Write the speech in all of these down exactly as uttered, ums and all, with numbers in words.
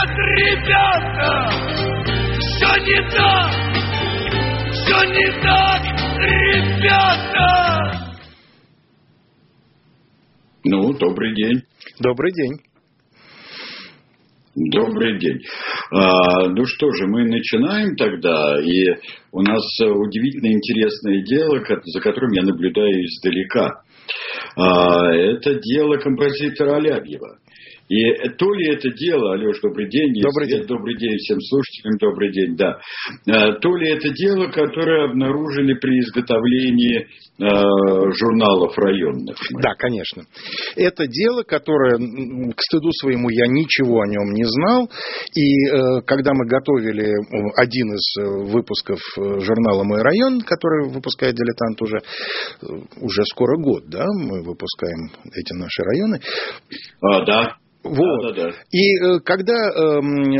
так, ребята, все не так, все не так, ребята. Ну, добрый день. Добрый день. Добрый день. А, ну что же, мы начинаем тогда, и у нас удивительно интересное дело, за которым я наблюдаю издалека. А, это дело композитора Алябьева. И то ли это дело, Алёш, добрый день, добрый день, добрый день всем слушателям, добрый день, да. То ли это дело, которое обнаружили при изготовлении э, журналов районных. Да, конечно. Это дело, которое, к стыду своему, я ничего о нем не знал. И э, когда мы готовили один из выпусков журнала «Мой район», который выпускает «Дилетант» уже, уже скоро год, да, мы выпускаем эти наши районы. А, да. Вот. Да, да, да. И э, когда э,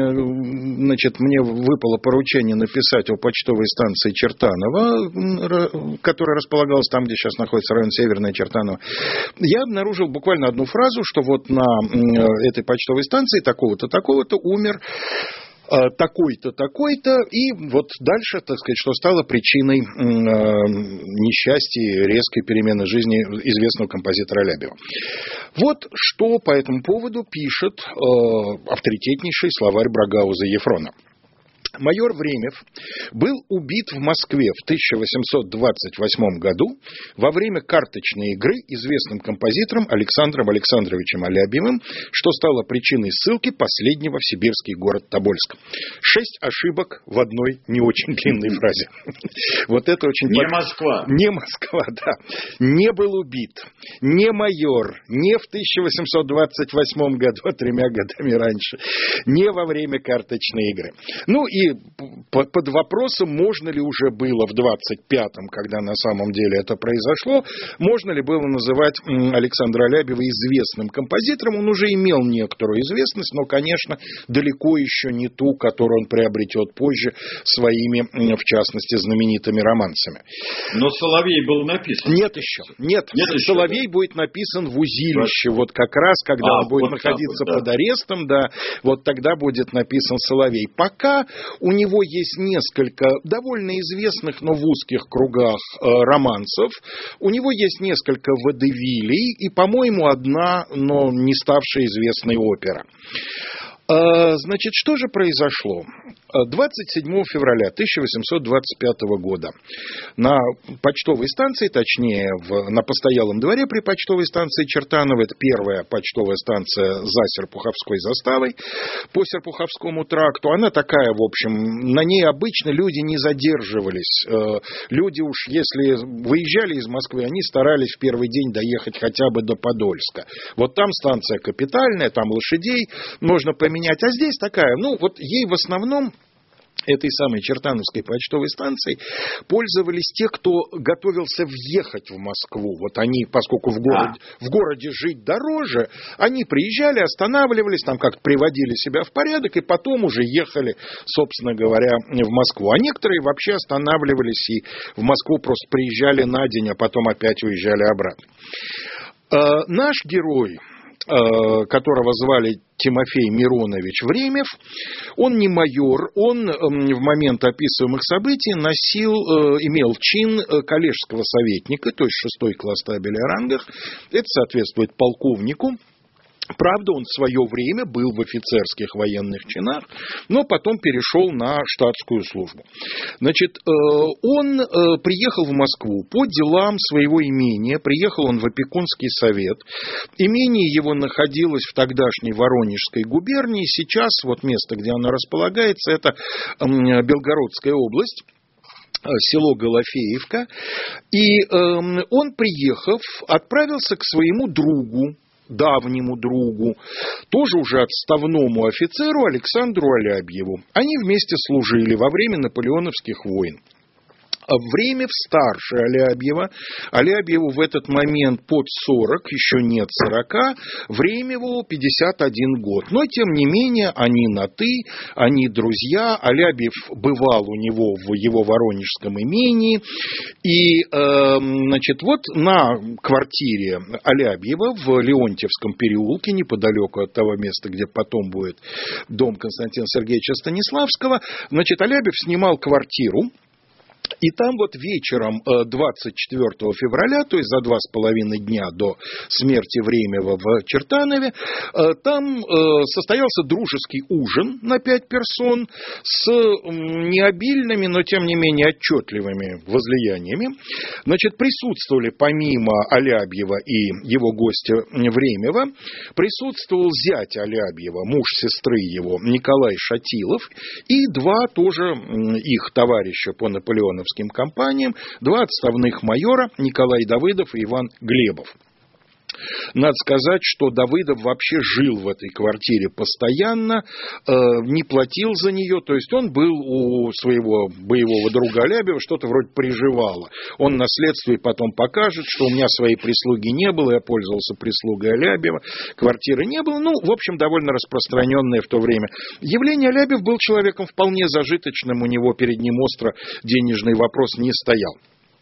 значит, мне выпало поручение написать о почтовой станции Чертаново, которая располагалась там, где сейчас находится район Северная Чертаново, я обнаружил буквально одну фразу, что вот на э, этой почтовой станции такого-то, такого-то умер такой-то, такой-то, и вот дальше, так сказать, что стало причиной э, несчастья и резкой перемены жизни известного композитора Алябьева. Вот что по этому поводу пишет э, авторитетнейший словарь Брагауза Ефрона. Майор Времев был убит в Москве в тысяча восемьсот двадцать восьмом году во время карточной игры известным композитором Александром Александровичем Алябьевым, что стало причиной ссылки последнего в сибирский город Тобольск. Шесть ошибок в одной не очень длинной фразе. Вот это очень... Не Москва. Не Москва, да. Не был убит. Не майор. Не в тысяча восемьсот двадцать восьмом году, а тремя годами раньше. Не во время карточной игры. Ну и под вопросом, можно ли уже было в двадцать пятом, когда на самом деле это произошло, можно ли было называть Александра Алябьева известным композитором. Он уже имел некоторую известность, но, конечно, далеко еще не ту, которую он приобретет позже своими, в частности, знаменитыми романсами. Но «Соловей» был написан. Нет еще. Нет, Нет «Соловей» еще, да? будет написан в узилище. Вот как раз, когда а, он будет вот находиться вот, да. под арестом, да, вот тогда будет написан «Соловей». Пока у него есть несколько довольно известных, но в узких кругах э, романсов. У него есть несколько водевилей и, по-моему, одна, но не ставшая известной опера. Значит, что же произошло? двадцать седьмого февраля тысяча восемьсот двадцать пятого года на почтовой станции, точнее, в, на постоялом дворе при почтовой станции Чертаново, это первая почтовая станция за Серпуховской заставой по Серпуховскому тракту, она такая, в общем, на ней обычно люди не задерживались. Люди уж, если выезжали из Москвы, они старались в первый день доехать хотя бы до Подольска. Вот там станция капитальная, там лошадей можно поменять, а здесь такая, ну, вот ей в основном этой самой Чертановской почтовой станцией пользовались те, кто готовился въехать в Москву. Вот они, поскольку в городе, в городе жить дороже, они приезжали, останавливались, там как-то приводили себя в порядок, и потом уже ехали, собственно говоря, в Москву. А некоторые вообще останавливались и в Москву просто приезжали на день, а потом опять уезжали обратно. Э, наш герой, которого звали Тимофей Миронович Времев, он не майор, он в момент описываемых событий носил, имел чин коллежского советника, то есть шестой класс табеля о рангах, это соответствует полковнику. Правда, он в свое время был в офицерских военных чинах, но потом перешел на штатскую службу. Значит, он приехал в Москву по делам своего имения, приехал он в опекунский совет. Имение его находилось в тогдашней Воронежской губернии, сейчас вот место, где оно располагается, это Белгородская область. Село Голофеевка. И э, он, приехав, отправился к своему другу, давнему другу, тоже уже отставному офицеру Александру Алябьеву. Они вместе служили во время наполеоновских войн. Времев старше Алябьева. Алябьеву в этот момент под сорок, еще нет сорока. Времеву пятьдесят один год. Но, тем не менее, они на «ты», они друзья. Алябьев бывал у него в его воронежском имении. И, э, значит, вот на квартире Алябьева в Леонтьевском переулке, неподалеку от того места, где потом будет дом Константина Сергеевича Станиславского, значит, Алябьев снимал квартиру. И там вот вечером двадцать четвёртого февраля, то есть за два с половиной дня до смерти Времева в Чертанове, там состоялся дружеский ужин на пять персон с необильными, но тем не менее отчетливыми возлияниями. Значит, присутствовали помимо Алябьева и его гостя Времева, присутствовал зять Алябьева, муж сестры его, Николай Шатилов, и два тоже их товарища по наполеоновским компаниям, два отставных майора, Николай Давыдов и Иван Глебов. Надо сказать, что Давыдов вообще жил в этой квартире постоянно, э, не платил за нее, то есть он был у своего боевого друга Алябьева, что-то вроде приживало. Он на следствии потом покажет, что у меня своей прислуги не было, я пользовался прислугой Алябьева, квартиры не было, ну, в общем, довольно распространенное в то время явление. Алябьев был человеком вполне зажиточным, у него перед ним остро денежный вопрос не стоял.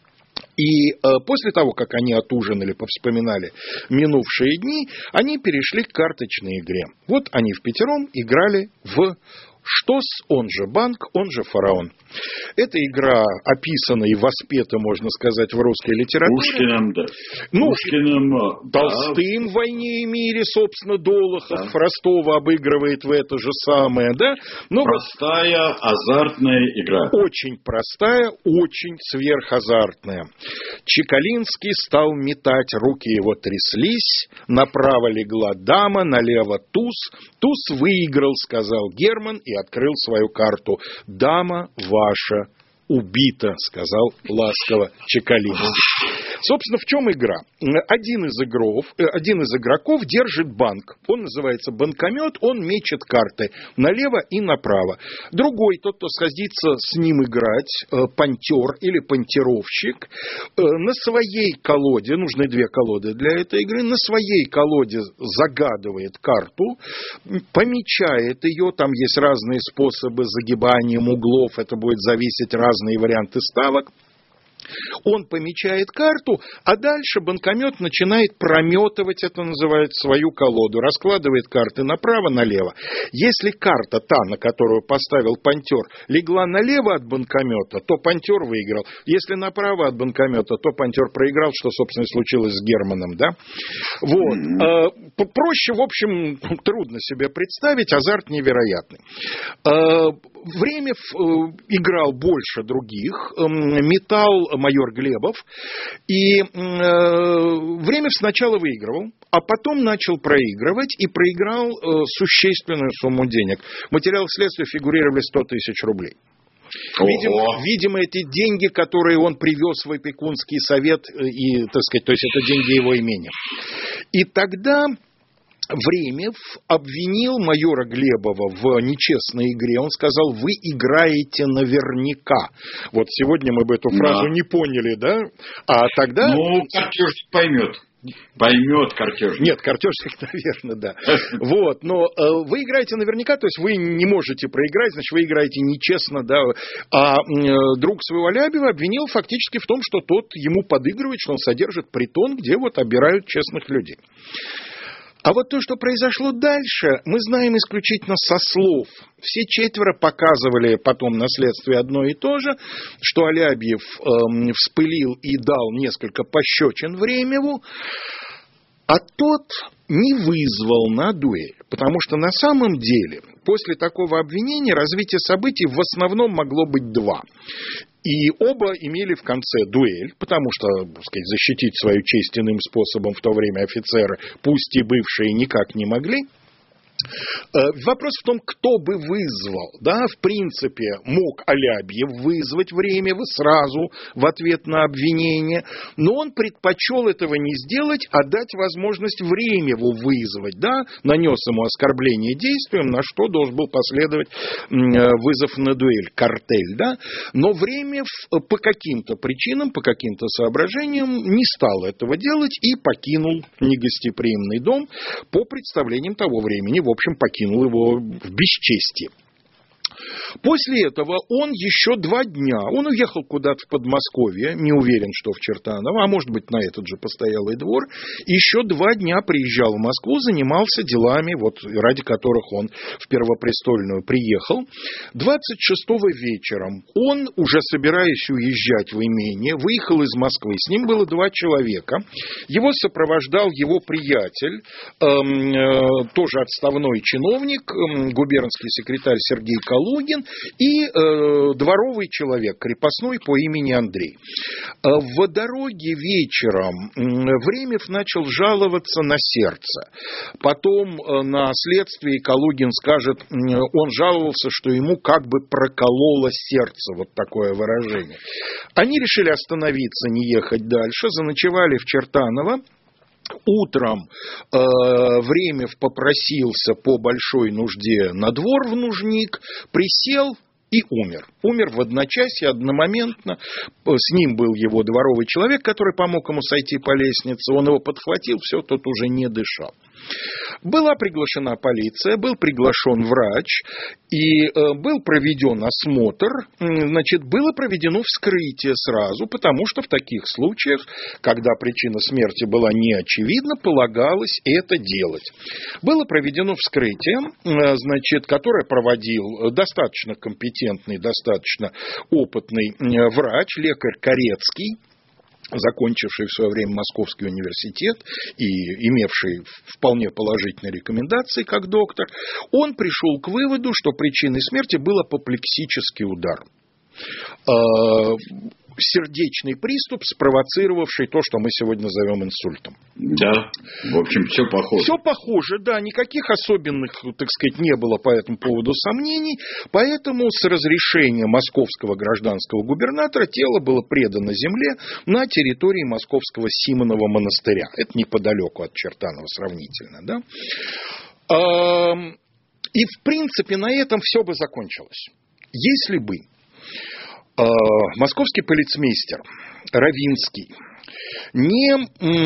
И э, после того, как они отужинали, повспоминали минувшие дни, они перешли к карточной игре. Вот они впятером играли в «Штос», он же «Банк», он же «Фараон». Эта игра описана и воспета, можно сказать, в русской литературе. Пушкиным, да. Ну, Пушкиным, Толстым, да. В «Войне и мире», собственно, Долохов, да. Фростова обыгрывает в это же самое, да? Но простая, вот, азартная игра. Очень простая, очень сверхазартная. Чекалинский стал метать, руки его тряслись, направо легла дама, налево туз. Туз выиграл, сказал Герман и открыл свою карту. Дама ваша убита, сказал ласково Чекалинский. Собственно, в чем игра? Один из, игров, один из игроков держит банк. Он называется банкомет, он мечет карты налево и направо. Другой, тот, кто садится с ним играть, пантер или пантировщик, на своей колоде, нужны две колоды для этой игры, на своей колоде загадывает карту, помечает ее, там есть разные способы загибания углов, это будет зависеть разные варианты ставок. Он помечает карту, а дальше банкомет начинает прометывать, это называется, свою колоду, раскладывает карты направо-налево. Если карта, та, на которую поставил пантер, легла налево от банкомета, то пантер выиграл. Если направо от банкомета, то пантер проиграл, что, собственно, случилось с Германом, да? Вот. Проще, в общем, трудно себе представить, азарт невероятный. Времев играл больше других, метал майор Глебов, и э, Времев сначала выигрывал, а потом начал проигрывать и проиграл э, существенную сумму денег. В материалах следствия фигурировали сто тысяч рублей. Видимо, видимо, эти деньги, которые он привез в Опекунский совет, и, так сказать, то есть это деньги его имения. И тогда Времев обвинил майора Глебова в нечестной игре. Он сказал: вы играете наверняка. Вот сегодня мы бы эту фразу да. не поняли, да? А тогда... Ну, картежник поймет. Поймет картежник. Нет, картежник, наверное, да. Вот, но э, вы играете наверняка, то есть вы не можете проиграть, значит, вы играете нечестно, да. А э, друг своего Алябьева обвинил фактически в том, что тот ему подыгрывает, что он содержит притон, где вот обирают честных людей. А вот то, что произошло дальше, мы знаем исключительно со слов. Все четверо показывали потом на следствии одно и то же, что Алябьев э, вспылил и дал несколько пощечин Времеву, а тот не вызвал на дуэль. Потому что на самом деле после такого обвинения развитие событий в основном могло быть два. И оба имели в конце дуэль, потому что, так сказать, защитить свою честь иным способом в то время офицеры, пусть и бывшие, никак не могли. Вопрос в том, кто бы вызвал. Да? В принципе, мог Алябьев вызвать Времева сразу в ответ на обвинение, но он предпочел этого не сделать, а дать возможность Времеву вызвать. Да? Нанес ему оскорбление действием, на что должен был последовать вызов на дуэль, картель. Да? Но Времев по каким-то причинам, по каким-то соображениям не стал этого делать и покинул негостеприимный дом по представлениям того времени, в общем, покинул его в бесчестии. После этого он еще два дня, он уехал куда-то в Подмосковье, не уверен, что в Чертаново, а может быть на этот же постоялый двор, еще два дня приезжал в Москву, занимался делами, вот, ради которых он в Первопрестольную приехал. двадцать шестого вечером он, уже собираясь уезжать в имение, выехал из Москвы, с ним было два человека, его сопровождал его приятель, эм, э, тоже отставной чиновник, э, губернский секретарь Сергей Калугин, и э, дворовый человек, крепостной по имени Андрей. В дороге вечером Времев начал жаловаться на сердце. Потом на следствии Калугин скажет, он жаловался, что ему как бы прокололо сердце, вот такое выражение. Они решили остановиться, не ехать дальше, заночевали в Чертаново. Утром э, Времев попросился по большой нужде на двор в нужник, присел и умер. Умер в одночасье, одномоментно. С ним был его дворовый человек, который помог ему сойти по лестнице. Он его подхватил, все, тот уже не дышал. Была приглашена полиция, был приглашен врач, и э, был проведен осмотр, значит, было проведено вскрытие сразу, потому что в таких случаях, когда причина смерти была не очевидна, полагалось это делать. Было проведено вскрытие, э, значит, которое проводил достаточно компетентный, достаточно опытный э, врач, лекарь Корецкий, закончивший в свое время Московский университет и имевший вполне положительные рекомендации как доктор, он пришел к выводу, что причиной смерти был апоплексический удар. Сердечный приступ, спровоцировавший то, что мы сегодня назовем инсультом. Да, в общем, все похоже. Все похоже, да, никаких особенных, так сказать, не было по этому поводу сомнений, поэтому с разрешения московского гражданского губернатора тело было предано земле на территории московского Симонова монастыря. Это неподалеку от Чертанова сравнительно, да. И, в принципе, на этом все бы закончилось. Если бы московский полицмейстер Равинский не,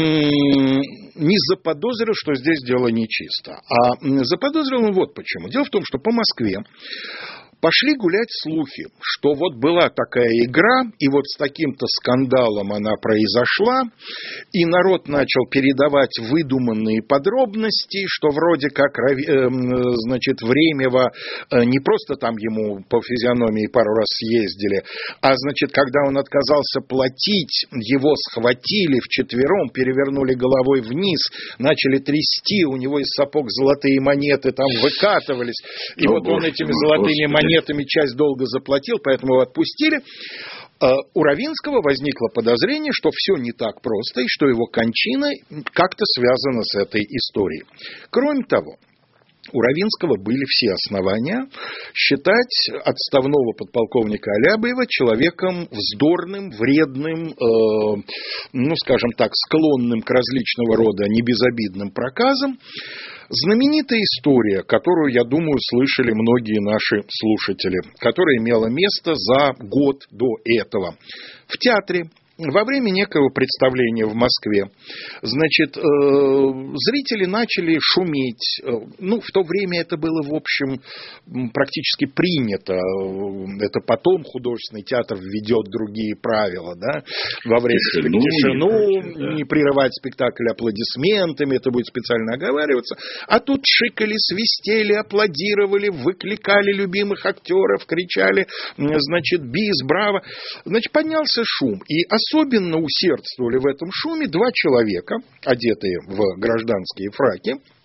не заподозрил, что здесь дело нечисто, а заподозрил он вот почему. Дело в том, что по Москве пошли гулять слухи, что вот была такая игра, и вот с таким-то скандалом она произошла, и народ начал передавать выдуманные подробности, что вроде как, значит, Времева не просто там ему по физиономии пару раз съездили, а, значит, когда он отказался платить, его схватили вчетвером, перевернули головой вниз, начали трясти, у него из сапог золотые монеты там выкатывались, и О, вот Боже, он этими золотыми монетами монетами часть долга заплатил, поэтому его отпустили. У Равинского возникло подозрение, что все не так просто, и что его кончина как-то связана с этой историей. Кроме того, у Равинского были все основания считать отставного подполковника Алябьева человеком вздорным, вредным, э, ну, скажем так, склонным к различного рода небезобидным проказам. Знаменитая история, которую, я думаю, слышали многие наши слушатели, которая имела место за год до этого. В театре во время некого представления в Москве, значит, э, зрители начали шуметь. Ну, в то время это было, в общем, практически принято. Это потом художественный театр введет другие правила, да, во время тишину, тишину не прерывать спектакль аплодисментами, это будет специально оговариваться. А тут шикали, свистели, аплодировали, выкликали любимых актеров, кричали, значит, бис, браво. Значит, поднялся шум. И особенно усердствовали в этом шуме два человека, одетые в гражданские фраки,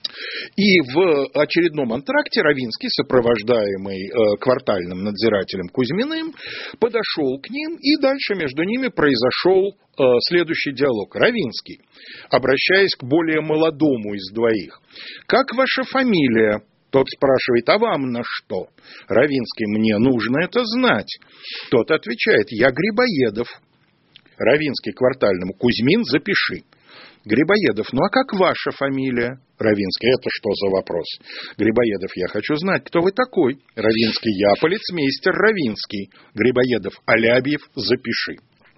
И в очередном антракте Равинский, сопровождаемый э, квартальным надзирателем Кузьминым, подошел к ним, и дальше между ними произошел э, следующий диалог. Равинский, обращаясь к более молодому из двоих: «Как ваша фамилия?» Тот спрашивает: «А вам на что?» Равинский: «Мне нужно это знать». Тот отвечает: «Я Грибоедов». Равинский квартальному: «Кузьмин, запиши». Грибоедов: «Ну а как ваша фамилия?» Равинский: «Это что за вопрос?» Грибоедов: «Я хочу знать, кто вы такой». Равинский: «Я полицмейстер Равинский». Грибоедов: «Алябьев, запиши».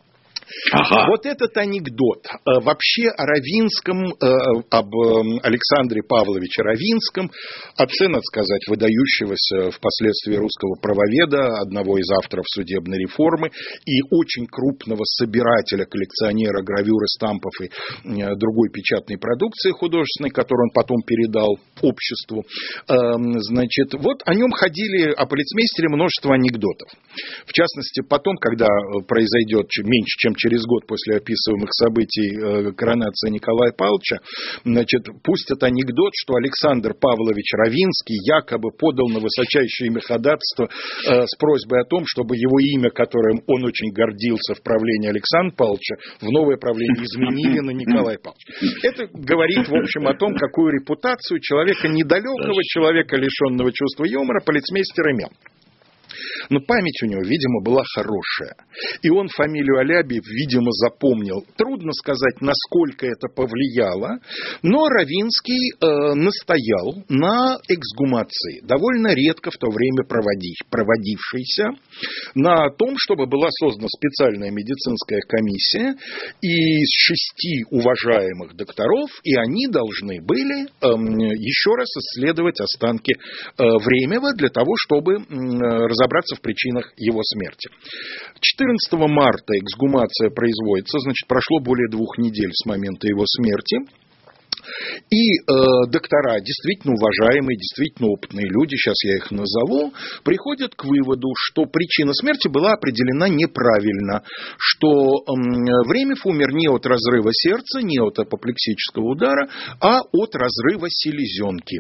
Ага. Вот этот анекдот вообще о Равинском, об Александре Павловиче Равинском, отце, надо сказать, выдающегося впоследствии русского правоведа, одного из авторов судебной реформы и очень крупного собирателя, коллекционера гравюр и стампов и другой печатной продукции художественной, которую он потом передал обществу. Значит, вот о нем ходили, о полицмейстере, множество анекдотов. В частности, потом, когда произойдет меньше, чем через год после описываемых событий э, коронации Николая Павловича, значит, пустят анекдот, что Александр Павлович Равинский якобы подал на высочайшее имя ходатайство э, с просьбой о том, чтобы его имя, которым он очень гордился в правлении Александра Павловича, в новое правление изменили на Николая Павловича. Это говорит, в общем, о том, какую репутацию человека недалекого, человека, лишенного чувства юмора, полицмейстер имел. Но память у него, видимо, была хорошая. И он фамилию Алябьев, видимо, запомнил. Трудно сказать, насколько это повлияло, но Равинский э, настоял на эксгумации, довольно редко в то время проводив, проводившейся, на том, чтобы была создана специальная медицинская комиссия из шести уважаемых докторов, и они должны были э, еще раз исследовать останки э, Времева для того, чтобы э, разобраться в причинах его смерти. четырнадцатого марта эксгумация производится, значит, прошло более двух недель с момента его смерти. И э, доктора, действительно уважаемые, действительно опытные люди, сейчас я их назову, приходят к выводу, что причина смерти была определена неправильно, что э, Времев умер не от разрыва сердца, не от апоплексического удара, а от разрыва селезенки.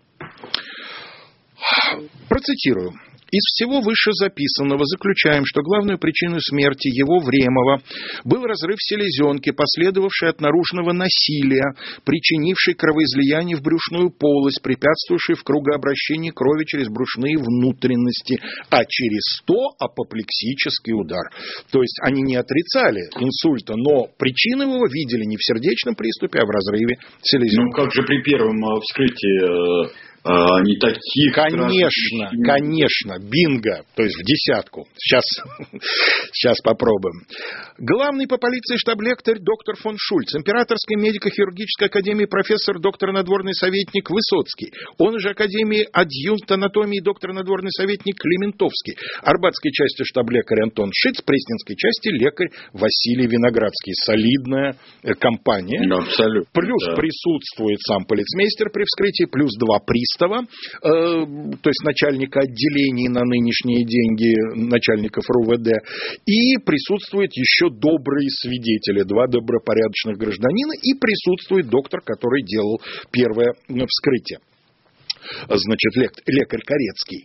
Процитирую. Из всего вышезаписанного заключаем, что главной причиной смерти его, Времова, был разрыв селезенки, последовавший от наружного насилия, причинивший кровоизлияние в брюшную полость, препятствовавший в кругообращении крови через брюшные внутренности, а через то апоплексический удар. То есть они не отрицали инсульта, но причину его видели не в сердечном приступе, а в разрыве селезенки. Ну как же при первом вскрытии... Они такие... Конечно, конечно, бинго, то есть в десятку. Сейчас, сейчас попробуем. Главный по полиции штаб-лекарь доктор фон Шульц, императорской медико-хирургической академии профессор, доктор надворный советник Высоцкий, он же академии адъюнкт анатомии, доктор надворный советник Клементовский, Арбатской части штаб-лекарь Антон Шиц, Пресненской части лекарь Василий Виноградский. Солидная компания. Абсолютно. Плюс да. Присутствует сам полицмейстер при вскрытии, плюс два пристава. Э, то есть начальника отделений на нынешние деньги, начальников РУВД, и присутствуют еще добрые свидетели, два добропорядочных гражданина, и присутствует доктор, который делал первое вскрытие, значит, лекарь Корецкий.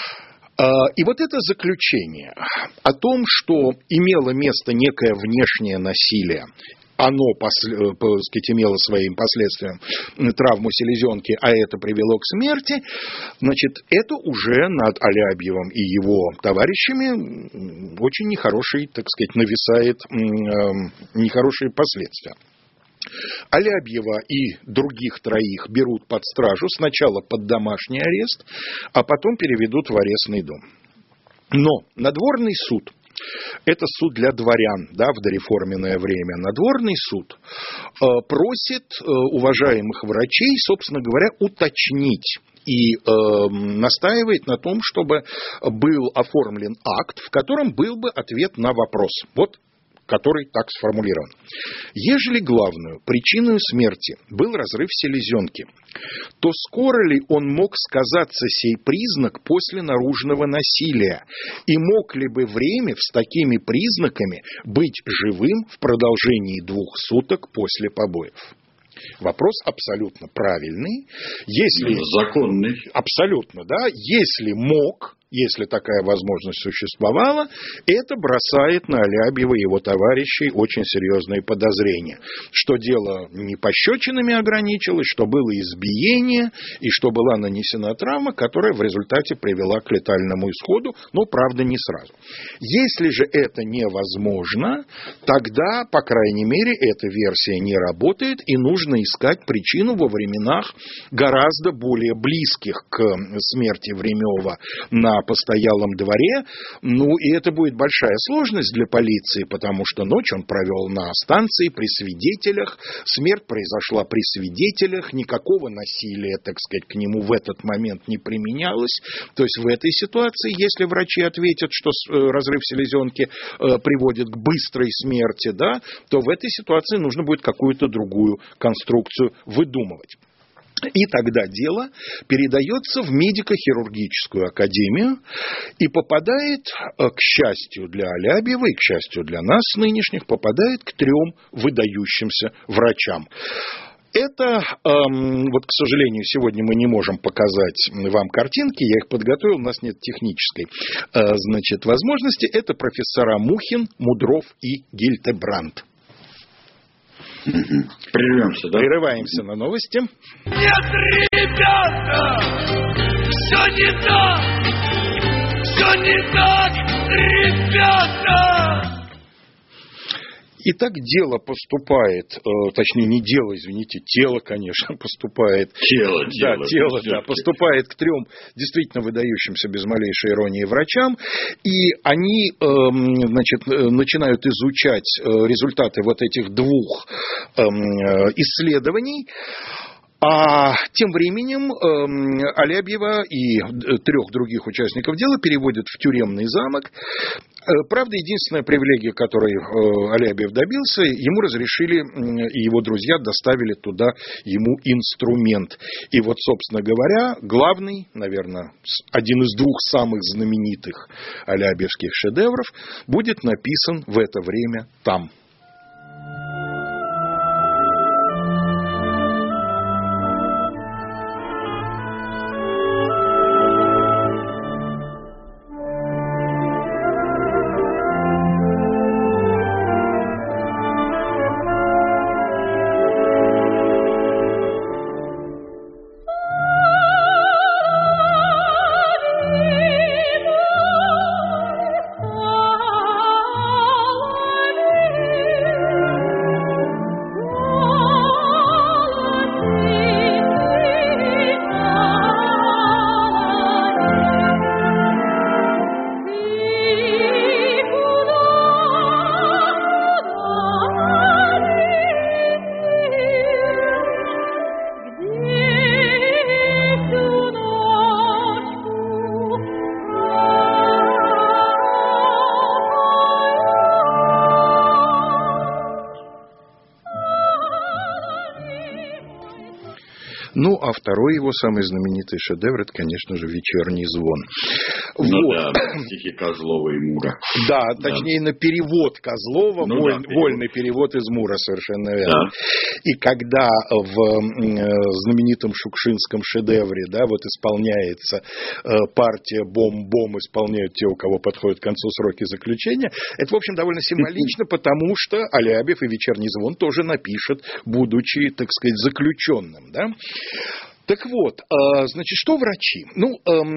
И вот это заключение о том, что имело место некое внешнее насилие, оно, так сказать, имело своим последствием травму селезенки, а это привело к смерти, значит, это уже над Алябьевым и его товарищами очень нехороший, так сказать, нависает нехорошие последствия. Алябьева и других троих берут под стражу, сначала под домашний арест, а потом переведут в арестный дом. Но надворный суд, это суд для дворян, да, в дореформенное время. Надворный суд э, просит э, уважаемых врачей, собственно говоря, уточнить и э, настаивает на том, чтобы был оформлен акт, в котором был бы ответ на вопрос. Вот который так сформулирован. Ежели главную причиной смерти был разрыв селезенки, то скоро ли он мог сказаться сей признак после наружного насилия? И мог ли бы Времев с такими признаками быть живым в продолжении двух суток после побоев? Вопрос абсолютно правильный. Если... Законный. Абсолютно, да. Если мог... Если такая возможность существовала, это бросает на Алябьева и его товарищей очень серьезные подозрения. Что дело не пощечинами ограничилось, что было избиение, и что была нанесена травма, которая в результате привела к летальному исходу, но, правда, не сразу. Если же это невозможно, тогда, по крайней мере, эта версия не работает, и нужно искать причину во временах гораздо более близких к смерти Времева на постоялом дворе. Ну, и это будет большая сложность для полиции, потому что ночь он провел на станции при свидетелях, смерть произошла при свидетелях, никакого насилия, так сказать, к нему в этот момент не применялось. То есть в этой ситуации, если врачи ответят, что разрыв селезенки приводит к быстрой смерти, да, то в этой ситуации нужно будет какую-то другую конструкцию выдумывать. И тогда дело передается в медико-хирургическую академию и попадает, к счастью для Алябьева и к счастью для нас нынешних, попадает к трем выдающимся врачам. Это, эм, вот, к сожалению, сегодня мы не можем показать вам картинки, я их подготовил, у нас нет технической, э, значит, возможности. Это профессора Мухин, Мудров и Гильтебранд. Прервемся, да? Прерываемся на новости. Нет, ребята, все не так, все не так, ребята. Итак, дело поступает, э, точнее, не дело, извините, тело, конечно, поступает. Тело, да, тело. тело, да, поступает к трем действительно выдающимся без малейшей иронии врачам, и они, э, значит, начинают изучать результаты вот этих двух э, исследований. А тем временем э, Алябьева и трех других участников дела переводят в тюремный замок. Э, правда, единственная привилегия, которой э, Алябьев добился, ему разрешили, э, и его друзья доставили туда ему инструмент. И вот, собственно говоря, главный, наверное, один из двух самых знаменитых алябьевских шедевров будет написан в это время там. Ну, а второй его самый знаменитый шедевр, это, конечно же, «Вечерний звон». Ну вот. да, стихи Козлова и Мура. Да, точнее, да. на перевод Козлова, ну, воль, да, перевод. вольный перевод из Мура, совершенно верно. Да. И когда в знаменитом шукшинском шедевре, да, вот исполняется партия «Бом-бом», исполняют те, у кого подходят к концу сроки заключения, это, в общем, довольно символично, потому что Алябьев и «Вечерний звон» тоже напишет, будучи, так сказать, заключенным, да. Так вот, значит, что врачи? Ну,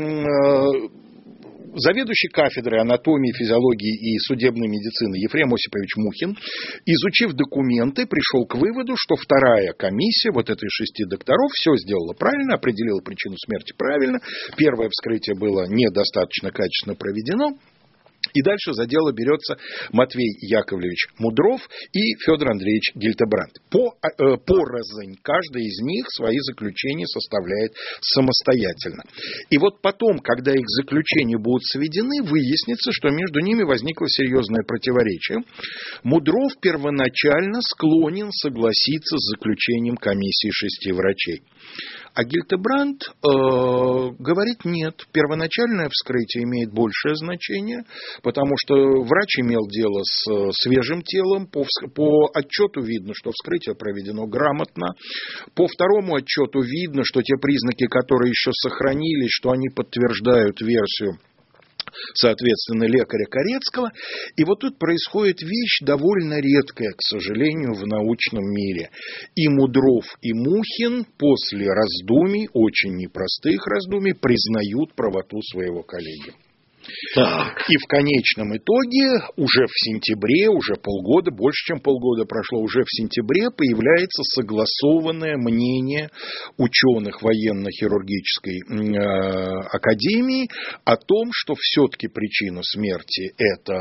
заведующий кафедрой анатомии, физиологии и судебной медицины Ефрем Осипович Мухин, изучив документы, пришел к выводу, что вторая комиссия, вот этой шести докторов, все сделала правильно, определила причину смерти правильно, первое вскрытие было недостаточно качественно проведено. И дальше за дело берется Матвей Яковлевич Мудров и Федор Андреевич Гильтебранд. По, э, порознь каждый из них свои заключения составляет самостоятельно. И вот потом, когда их заключения будут сведены, выяснится, что между ними возникло серьезное противоречие. Мудров первоначально склонен согласиться с заключением комиссии шести врачей. А Гильдебранд э, говорит нет, первоначальное вскрытие имеет большее значение, потому что врач имел дело с свежим телом, по, по отчету видно, что вскрытие проведено грамотно, по второму отчету видно, что те признаки, которые еще сохранились, что они подтверждают версию, соответственно, лекаря Корецкого. И вот тут происходит вещь довольно редкая, к сожалению, в научном мире. И Мудров, и Мухин после раздумий, очень непростых раздумий, признают правоту своего коллеги. Так. И в конечном итоге уже в сентябре, уже полгода, больше чем полгода прошло, уже в сентябре появляется согласованное мнение ученых военно-хирургической э, академии о том, что все-таки причина смерти это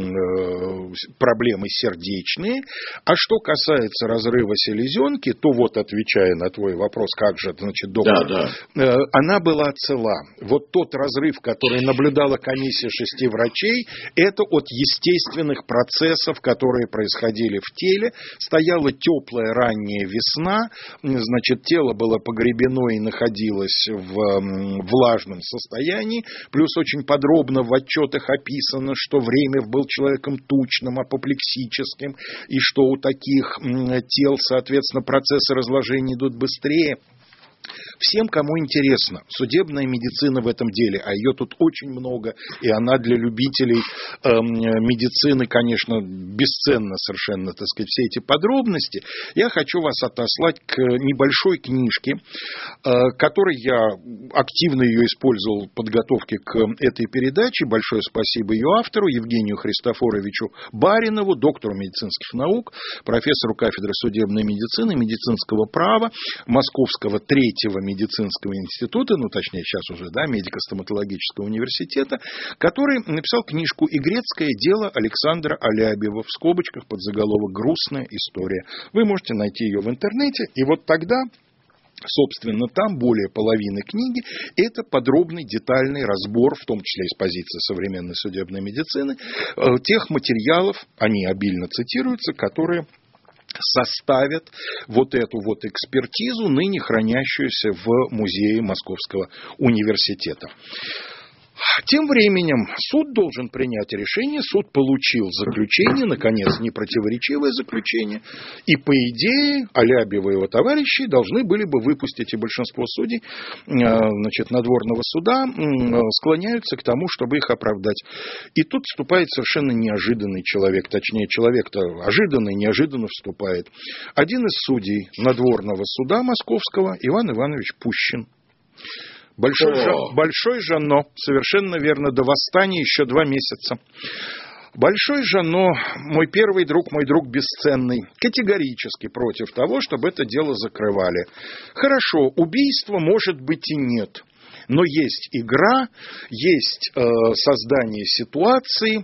э, проблемы сердечные, а что касается разрыва селезенки, то вот отвечая на твой вопрос, как же, значит, доктор, да, да. Э, она была цела. Вот тот разрыв, который наблюдала комиссия шести врачей, это от естественных процессов, которые происходили в теле. Стояла теплая ранняя весна, значит, тело было погребено и находилось в влажном состоянии, плюс очень подробно в отчетах описано, что Времев был человеком тучным, апоплексическим, и что у таких тел, соответственно, процессы разложения идут быстрее. Всем, кому интересно, судебная медицина в этом деле, а ее тут очень много, и она для любителей э, медицины, конечно, бесценна совершенно, так сказать, все эти подробности, я хочу вас отослать к небольшой книжке, э, которой я активно ее использовал в подготовке к этой передаче. Большое спасибо ее автору, Евгению Христофоровичу Баринову, доктору медицинских наук, профессору кафедры судебной медицины, медицинского права, Московского третьего медицинского института, ну, точнее, сейчас уже, да, медико-стоматологического университета, который написал книжку «Игрецкое дело Александра Алябьева», в скобочках под заголовок «Грустная история». Вы можете найти ее в интернете, и вот тогда, собственно, там более половины книги – это подробный, детальный разбор, в том числе из позиции современной судебной медицины, тех материалов, они обильно цитируются, которые составят вот эту вот экспертизу, ныне хранящуюся в музее Московского университета. Тем временем суд должен принять решение, суд получил заключение, наконец, непротиворечивое заключение, и, по идее, Алябьева и его товарищи должны были бы выпустить, и большинство судей, значит, надворного суда склоняются к тому, чтобы их оправдать. И тут вступает совершенно неожиданный человек, точнее, человек-то ожиданный, неожиданно вступает. Один из судей надворного суда Московского, Иван Иванович Пущин. Большой, Жан, большой Жано, совершенно верно, до восстания еще два месяца. Большой Жано, мой первый друг, мой друг бесценный, категорически против того, чтобы это дело закрывали. Хорошо, убийства может быть и нет, но есть игра, есть э, создание ситуации.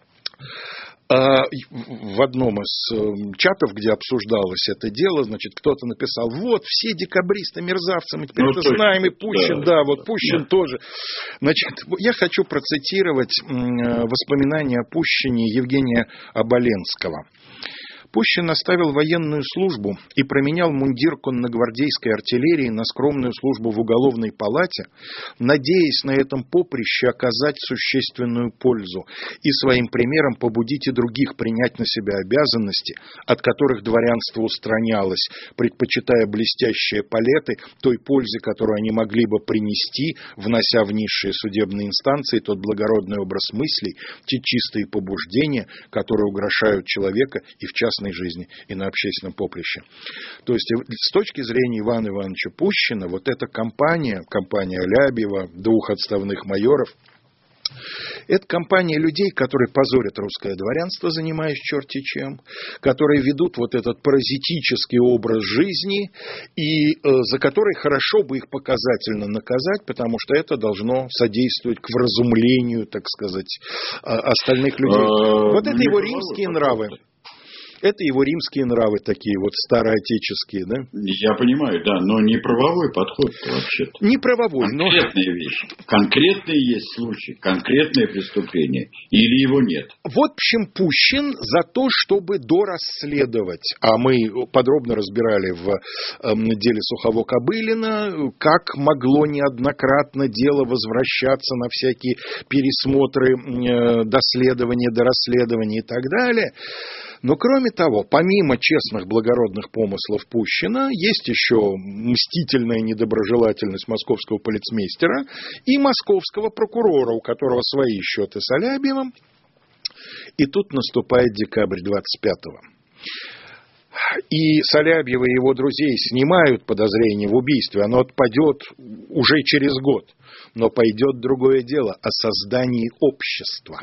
В одном из чатов, где обсуждалось это дело, значит, кто-то написал: вот, все декабристы мерзавцы, мы теперь ну, это знаем, и Пущин, да, да вот Пущин да. тоже. Значит, я хочу процитировать воспоминания о Пущине Евгения Оболенского. Пущин оставил военную службу и променял мундир конногвардейской артиллерии на скромную службу в уголовной палате, надеясь на этом поприще оказать существенную пользу и своим примером побудить и других принять на себя обязанности, от которых дворянство устранялось, предпочитая блестящие палеты той пользе, которую они могли бы принести, внося в низшие судебные инстанции тот благородный образ мыслей, те чистые побуждения, которые украшают человека и в частности жизни и на общественном поприще. То есть, с точки зрения Ивана Ивановича Пущина, вот эта компания, компания Алябьева, двух отставных майоров, это компания людей, которые позорят русское дворянство, занимаясь черти чем, которые ведут вот этот паразитический образ жизни, и э, за который хорошо бы их показательно наказать, потому что это должно содействовать к вразумлению, так сказать, остальных людей. Вот это его римские нравы. Это его римские нравы такие вот староотеческие, да? Я понимаю, да, но не правовой подход вообще-то. Не правовой, конкретные но... вещи. Конкретные есть случаи, конкретные преступления. Или его нет. В общем, Пущин за то, чтобы дорасследовать, а мы подробно разбирали в э, деле Сухово-Кобылина, как могло неоднократно дело возвращаться на всякие пересмотры, э, доследования, дорасследования и так далее. Но кроме того, помимо честных благородных помыслов Пущина, есть еще мстительная недоброжелательность московского полицмейстера и московского прокурора, у которого свои счеты с Алябьевым. И тут наступает декабрь двадцать пятого. И Салябьева и его друзей снимают подозрение в убийстве. Оно отпадет уже через год. Но пойдет другое дело о создании общества.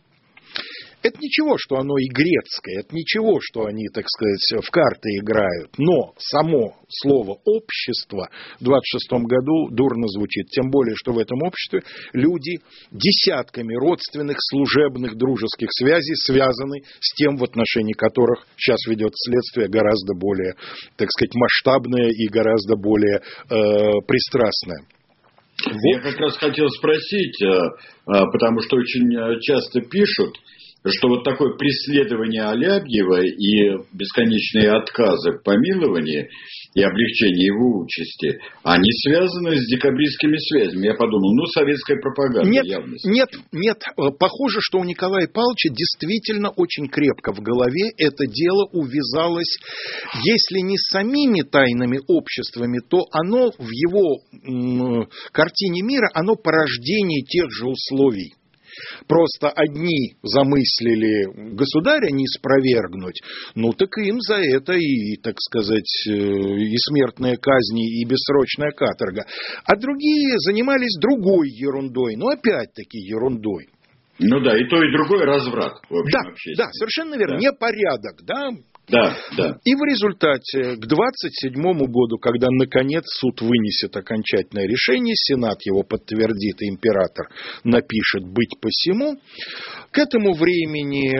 Это ничего, что оно и грецкое, это ничего, что они, так сказать, в карты играют. Но само слово «общество» в двадцать шестом году дурно звучит. Тем более, что в этом обществе люди десятками родственных, служебных, дружеских связей связаны с тем, в отношении которых сейчас ведет следствие гораздо более, так сказать, масштабное и гораздо более э, пристрастное. Вот. Я как раз хотел спросить, потому что очень часто пишут, что вот такое преследование Алябьева и бесконечные отказы в помиловании и облегчении его участи, они связаны с декабристскими связями. Я подумал, ну, советская пропаганда, нет, явность. Нет, нет, похоже, что у Николая Павловича действительно очень крепко в голове это дело увязалось, если не с самими тайными обществами, то оно в его м, картине мира, оно порождение тех же условий. Просто одни замыслили государя не спровергнуть, ну так им за это и, так сказать, и смертная казнь, и бессрочная каторга. А другие занимались другой ерундой, но опять-таки ерундой. Ну да, и то, и другое разврат. В общем, да, да, совершенно верно, да. Непорядок, да. Да, да. И в результате к двадцать седьмому году, когда наконец суд вынесет окончательное решение, Сенат его подтвердит, и император напишет «быть посему», к этому времени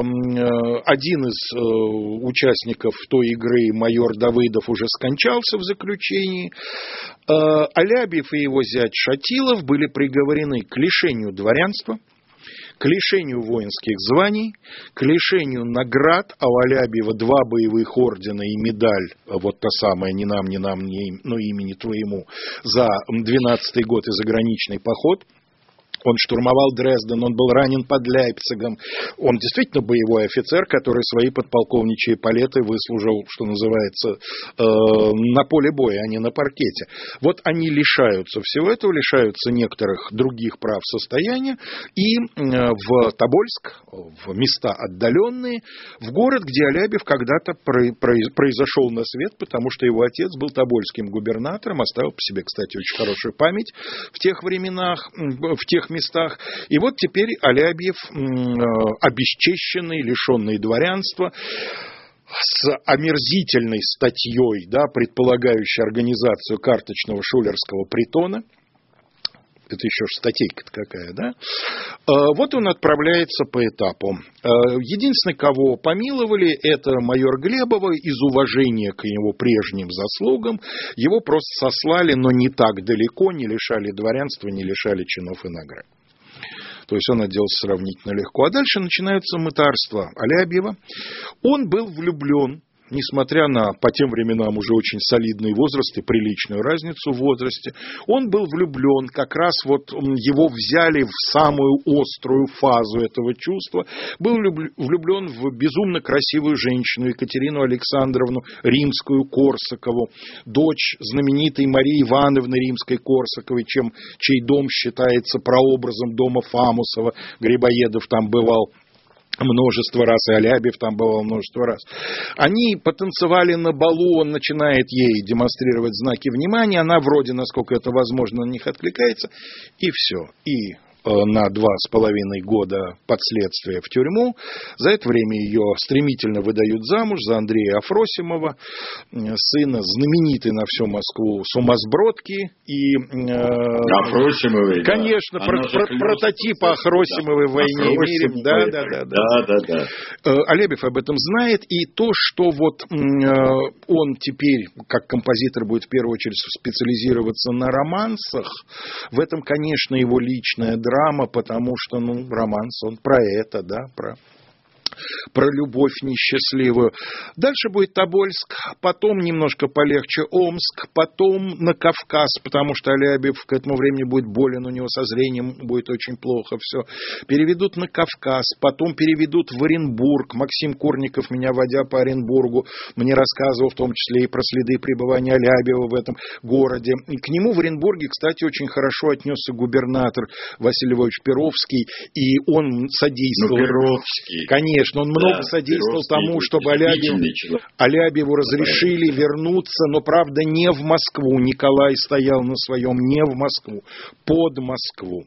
э, один из э, участников той игры, майор Давыдов, уже скончался в заключении. Э, Алябьев и его зять Шатилов были приговорены к лишению дворянства, к лишению воинских званий, к лишению наград, а у Алябьева два боевых ордена и медаль, вот та самая «не нам, не нам, но имени твоему», за двенадцатый год и заграничный поход. Он штурмовал Дрезден, он был ранен под Лейпцигом. Он действительно боевой офицер, который свои подполковничьи эполеты выслужил, что называется, э, на поле боя, а не на паркете. Вот они лишаются всего этого, лишаются некоторых других прав состояния. И э, в Тобольск, в места отдаленные, в город, где Алябьев когда-то произошел на свет, потому что его отец был тобольским губернатором, оставил по себе, кстати, очень хорошую память в тех временах, в тех местах. И вот теперь Алябьев, обесчещенный, лишенный дворянства, с омерзительной статьей, да, предполагающей организацию карточного шулерского притона, это еще статейка-то какая, да? Вот он отправляется по этапу. Единственный, кого помиловали, это майор Глебова. Из уважения к его прежним заслугам его просто сослали, но не так далеко, не лишали дворянства, не лишали чинов и наград. То есть он отделался сравнительно легко. А дальше начинается мытарство Алябьева. Он был влюблен, несмотря на, по тем временам, уже очень солидный возраст и приличную разницу в возрасте, он был влюблен, как раз вот его взяли в самую острую фазу этого чувства, был влюблен в безумно красивую женщину Екатерину Александровну Римскую-Корсакову, дочь знаменитой Марии Ивановны Римской-Корсаковой, чем, чей дом считается прообразом дома Фамусова, Грибоедов там бывал множество раз, и Алябьев там бывал множество раз. Они потанцевали на балу, он начинает ей демонстрировать знаки внимания, она вроде, насколько это возможно, на них откликается, и все. И на два с половиной года под следствие в тюрьму. За это время ее стремительно выдают замуж за Андрея Афросимова, сына знаменитой на всю Москву сумасбродки. И, Афросимовой, конечно, да. про, про, прототипа Афросимовой в «Войне и мире». Да, да, да, да, да, да. Алябьев об этом знает. И то, что вот он теперь, как композитор, будет в первую очередь специализироваться на романсах, в этом, конечно, его личная драма, потому что, ну, романс, он про это, да, про... про любовь несчастливую. Дальше будет Тобольск, потом немножко полегче Омск, потом на Кавказ, потому что Алябьев к этому времени будет болен, у него со зрением будет очень плохо все. Переведут на Кавказ, потом переведут в Оренбург. Максим Курников, меня водя по Оренбургу, мне рассказывал в том числе и про следы пребывания Алябьева в этом городе. И к нему в Оренбурге, кстати, очень хорошо отнесся губернатор Василий Львович Перовский, и он содействовал... Ну, Перовский. Конечно. Он много да, содействовал тому, чтобы Алябьеву, Алябьеву разрешили вернуться, но, правда, не в Москву. Николай стоял на своем, не в Москву, под Москву.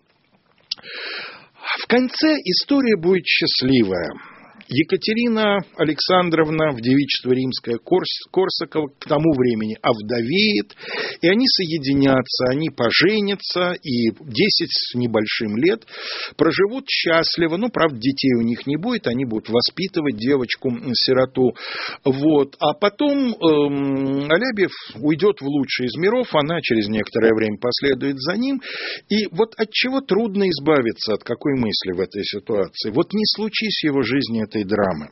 В конце история будет счастливая. Екатерина Александровна, в девичество римское Корсакова, к тому времени овдовеет, и они соединятся, они поженятся, и десять с небольшим лет проживут счастливо. Ну, правда, детей у них не будет, они будут воспитывать девочку-сироту. Вот. А потом эм, Алябьев уйдет в лучший из миров, она через некоторое время последует за ним. И вот от чего трудно избавиться, от какой мысли в этой ситуации? Вот не случись в его жизни этой драмы.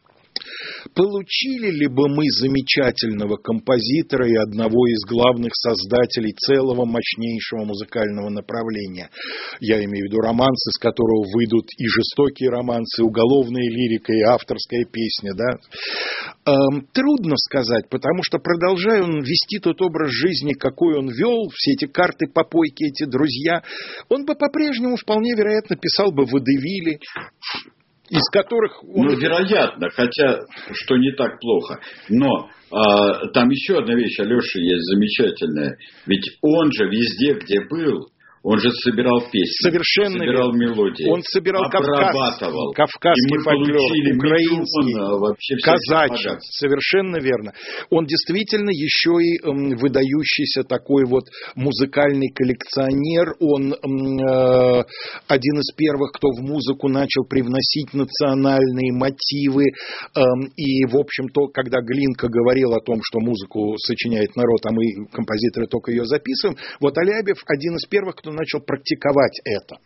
Получили ли бы мы замечательного композитора и одного из главных создателей целого мощнейшего музыкального направления? Я имею в виду романсы, из которого выйдут и жестокие романсы, и уголовная лирика, и авторская песня. Да? Эм, трудно сказать, потому что, продолжая он вести тот образ жизни, какой он вел, все эти карты попойки, эти друзья, он бы по-прежнему вполне вероятно писал бы водевили, из которых... Он... Ну, вероятно, хотя, что не так плохо. Но а, там еще одна вещь, Алеша, есть замечательная. Ведь он же везде, где был, он же собирал песни, совершенно собирал верно. Мелодии, он собирал обрабатывал. кавказский фольклор, украинский, вообще казачий. Совершенно верно. Он действительно еще и э, выдающийся такой вот музыкальный коллекционер. Он э, один из первых, кто в музыку начал привносить национальные мотивы. Э, и, в общем-то, когда Глинка говорил о том, что музыку сочиняет народ, а мы, композиторы, только ее записываем, вот Алябьев один из первых, кто начал практиковать это.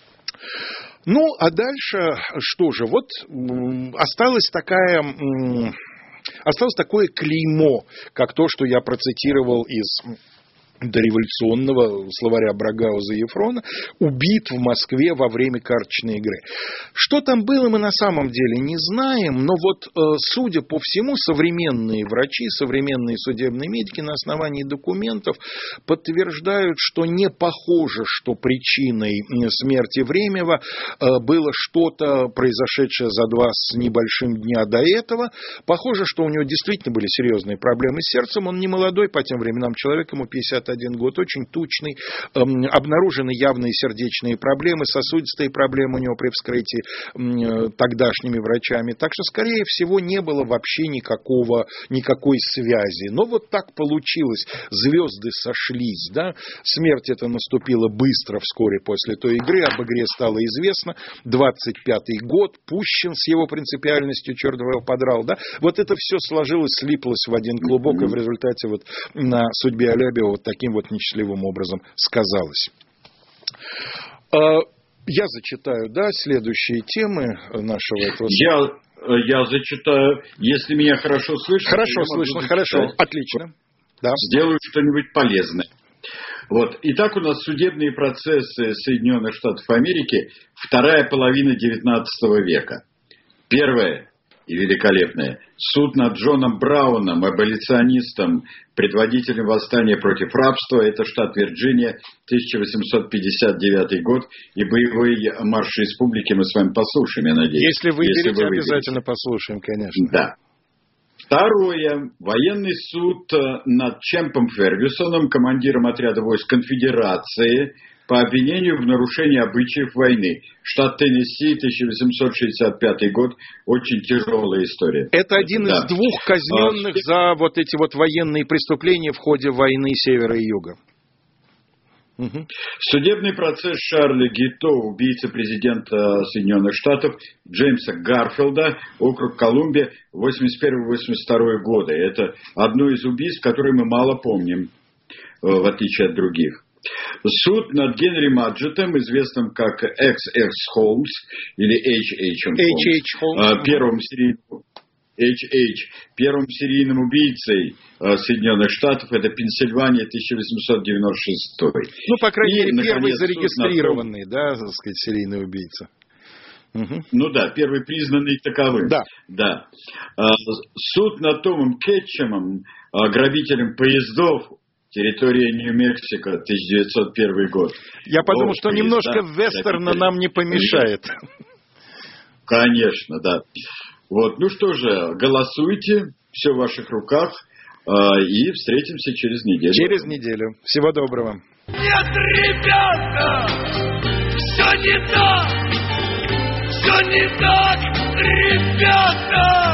Ну, а дальше что же? Вот осталось такая, осталось такое клеймо, как то, что я процитировал из дореволюционного словаря Брагауза и Ефрона, убит в Москве во время карточной игры. Что там было, мы на самом деле не знаем, но вот, судя по всему, современные врачи, современные судебные медики на основании документов подтверждают, что не похоже, что причиной смерти Времева было что-то, произошедшее за два с небольшим дня до этого. Похоже, что у него действительно были серьезные проблемы с сердцем. Он не молодой по тем временам человек, ему пятьдесят один год, очень тучный, эм, обнаружены явные сердечные проблемы, сосудистые проблемы у него при вскрытии эм, тогдашними врачами. Так что, скорее всего, не было вообще никакого, никакой связи. Но вот так получилось. Звезды сошлись. Да? Смерть эта наступила быстро, вскоре после той игры. Об игре стало известно. двадцать пятый год. Пущин с его принципиальностью, черт его подрал. Да? Вот это все сложилось, слиплось в один клубок, и в результате вот на судьбе Алябьева вот таким вот несчастливым образом сказалось. Я зачитаю, да, следующие темы нашего этого... Я, я зачитаю, если меня хорошо слышно. Хорошо слышно, хорошо, отлично. Да. Сделаю что-нибудь полезное. Вот. Итак, у нас судебные процессы Соединенных Штатов Америки, вторая половина девятнадцатого века. Первое и великолепное. Суд над Джоном Брауном, аболиционистом, предводителем восстания против рабства. Это штат Вирджиния, тысяча восемьсот пятьдесят девятый год. И боевой марш республики мы с вами послушаем, я надеюсь. Если вы выберете, вы обязательно послушаем, конечно. Да. Второе. Военный суд над Чемпом Фергюсоном, командиром отряда войск Конфедерации, по обвинению в нарушении обычаев войны. Штат Теннесси, тысяча восемьсот шестьдесят пятый год. Очень тяжелая история. Это один да. из двух казненных а, за вот эти вот военные преступления в ходе войны Севера и Юга. Угу. Судебный процесс Шарля Гитто, убийцы президента Соединенных Штатов Джеймса Гарфилда, округ Колумбия, восемьдесят первый — восемьдесят второй годы. Это одно из убийств, которые мы мало помним, в отличие от других. Суд над Генри Маджеттом, известным как Экс Экс Холмс или Эйч Эйч Холмс, первым серийным Эйч Эйч, первым серийным убийцей Соединенных Штатов, это Пенсильвания, тысяча восемьсот девяносто шестой. Ну, по крайней мере, первый зарегистрированный, том... да, так сказать, серийный убийца. Угу. Ну да, первый признанный таковым. Да. да. Суд над Томом Кетчемом, грабителем поездов, территория Нью-Мексико, тысяча девятьсот первый год. Я подумал, О, что поезда, немножко вестерна нам не помешает. Конечно, да. Вот, ну что же, голосуйте, все в ваших руках, и встретимся через неделю. Через неделю. Всего доброго. Нет, ребята, все не так, все не так, ребята.